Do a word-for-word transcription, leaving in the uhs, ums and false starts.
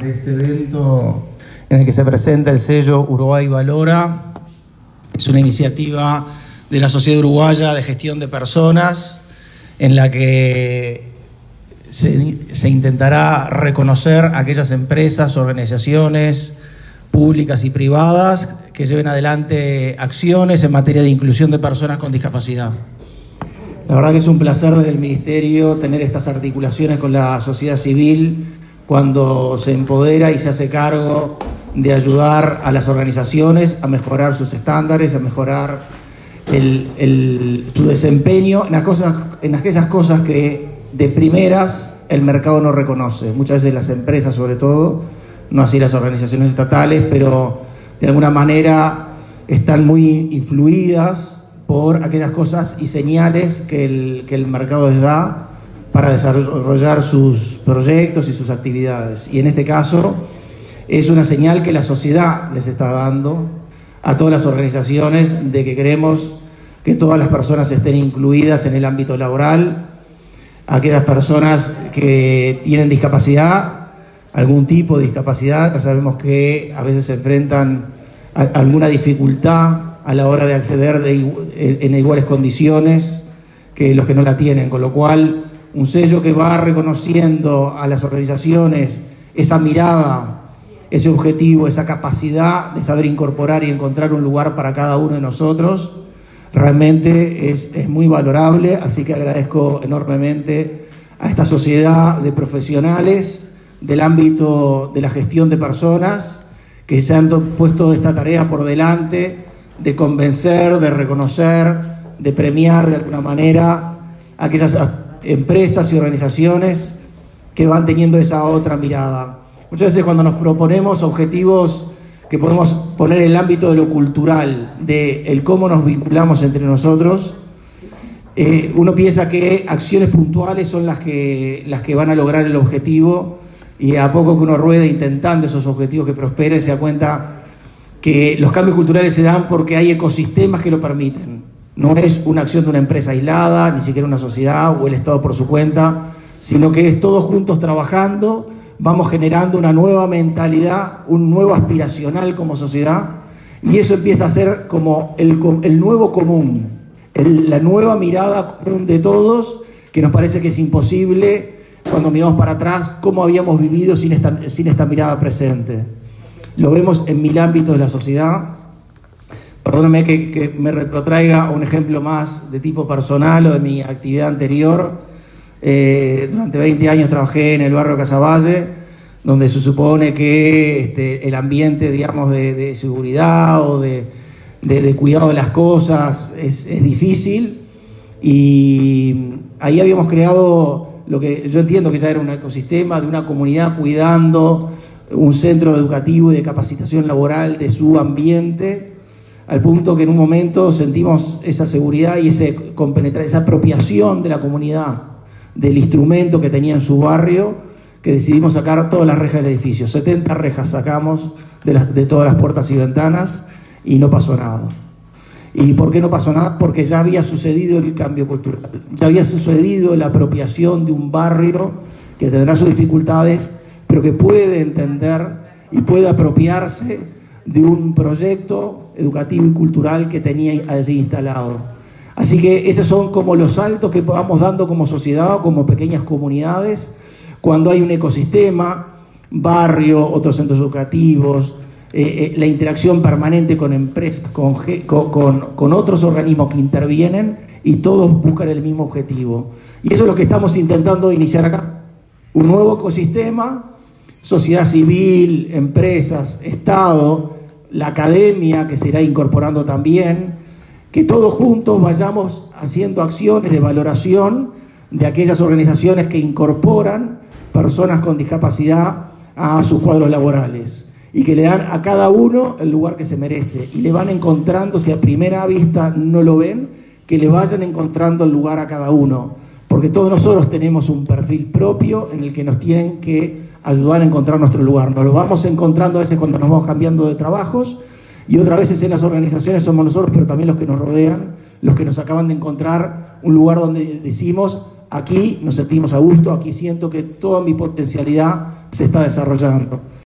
Este evento en el que se presenta el sello Uruguay Valora es una iniciativa de la Sociedad Uruguaya de Gestión de Personas en la que se, se intentará reconocer aquellas empresas, organizaciones públicas y privadas que lleven adelante acciones en materia de inclusión de personas con discapacidad. La verdad que es un placer desde el Ministerio tener estas articulaciones con la sociedad civil cuando se empodera y se hace cargo de ayudar a las organizaciones a mejorar sus estándares, a mejorar el, el, su desempeño en, las cosas, en aquellas cosas que de primeras el mercado no reconoce. Muchas veces las empresas, sobre todo, no así las organizaciones estatales, pero de alguna manera están muy influidas por aquellas cosas y señales que el, que el mercado les da para desarrollar sus proyectos y sus actividades. Y en este caso es una señal que la sociedad les está dando a todas las organizaciones de que queremos que todas las personas estén incluidas en el ámbito laboral, aquellas personas que tienen discapacidad, algún tipo de discapacidad, ya sabemos que a veces se enfrentan a alguna dificultad a la hora de acceder de, en iguales condiciones que los que no la tienen, con lo cual un sello que va reconociendo a las organizaciones esa mirada, ese objetivo, esa capacidad de saber incorporar y encontrar un lugar para cada uno de nosotros, realmente es, es muy valorable, así que agradezco enormemente a esta sociedad de profesionales del ámbito de la gestión de personas que se han puesto esta tarea por delante de convencer, de reconocer, de premiar de alguna manera a aquellas empresas y organizaciones que van teniendo esa otra mirada. Muchas veces cuando nos proponemos objetivos que podemos poner en el ámbito de lo cultural, de el cómo nos vinculamos entre nosotros, eh, uno piensa que acciones puntuales son las que, las que van a lograr el objetivo, y a poco que uno ruede intentando esos objetivos que prosperen, se da cuenta que los cambios culturales se dan porque hay ecosistemas que lo permiten. No es una acción de una empresa aislada, ni siquiera una sociedad o el Estado por su cuenta, sino que es todos juntos trabajando, vamos generando una nueva mentalidad, un nuevo aspiracional como sociedad, y eso empieza a ser como el, el nuevo común, el, la nueva mirada común de todos, que nos parece que es imposible cuando miramos para atrás cómo habíamos vivido sin esta, sin esta mirada presente. Lo vemos en mil ámbitos de la sociedad. Perdóname que, que me retrotraiga un ejemplo más de tipo personal o de mi actividad anterior. Eh, durante veinte años trabajé en el barrio Casavalle, donde se supone que este, el ambiente, digamos, de, de seguridad o de, de, de cuidado de las cosas es, es difícil, y ahí habíamos creado lo que yo entiendo que ya era un ecosistema de una comunidad cuidando un centro educativo y de capacitación laboral de su ambiente, al punto que en un momento sentimos esa seguridad y ese compenetrar, esa apropiación de la comunidad del instrumento que tenía en su barrio, que decidimos sacar todas las rejas del edificio. setenta rejas sacamos de, las, de todas las puertas y ventanas y no pasó nada. ¿Y por qué no pasó nada? Porque ya había sucedido el cambio cultural, ya había sucedido la apropiación de un barrio que tendrá sus dificultades, pero que puede entender y puede apropiarse de un proyecto educativo y cultural que tenía allí instalado. Así que esos son como los saltos que vamos dando como sociedad o como pequeñas comunidades, cuando hay un ecosistema, barrio, otros centros educativos, eh, eh, la interacción permanente con empresas, con, con, con otros organismos que intervienen y todos buscan el mismo objetivo. Y eso es lo que estamos intentando iniciar acá. Un nuevo ecosistema, sociedad civil, empresas, Estado, la academia que se irá incorporando también, que todos juntos vayamos haciendo acciones de valoración de aquellas organizaciones que incorporan personas con discapacidad a sus cuadros laborales y que le dan a cada uno el lugar que se merece, y le van encontrando, si a primera vista no lo ven, que le vayan encontrando el lugar a cada uno, porque todos nosotros tenemos un perfil propio en el que nos tienen que ayudar a encontrar nuestro lugar. Nos lo vamos encontrando a veces cuando nos vamos cambiando de trabajos, y otras veces en las organizaciones somos nosotros, pero también los que nos rodean, los que nos acaban de encontrar un lugar donde decimos, aquí nos sentimos a gusto, aquí siento que toda mi potencialidad se está desarrollando.